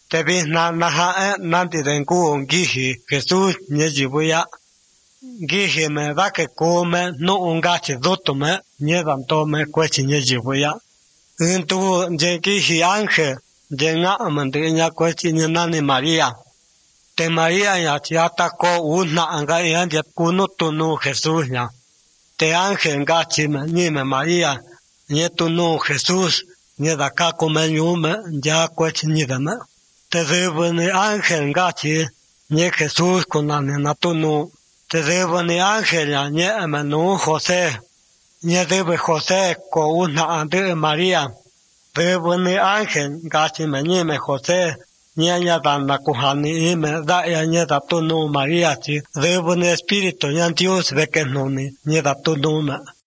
te vi na ha nanti den ku ngihi Jesús nye jibuya ngihi me da ke come no ungachi dotome nye dan to me kwechi nye jibuya intu je ngihi ángel je nga amande nya kwechi nye nani María te María ya chiata ko una anga ya je kunu tunu Jesús ya te ángel ngachi me ni me María nye tunu Jesús nye da ka come nyume ya kwechi nye deme te debuni ángel ngachi nye Jesús kunani na tunu te debuni ángel ya nye emenu José nye debe José ko una ande María debuni ángel ngachi me nye me José nye ya dan na kuhani ime da ya nye da tunu María chi debuni espíritu ya Dios ve que no ni nye da tunu me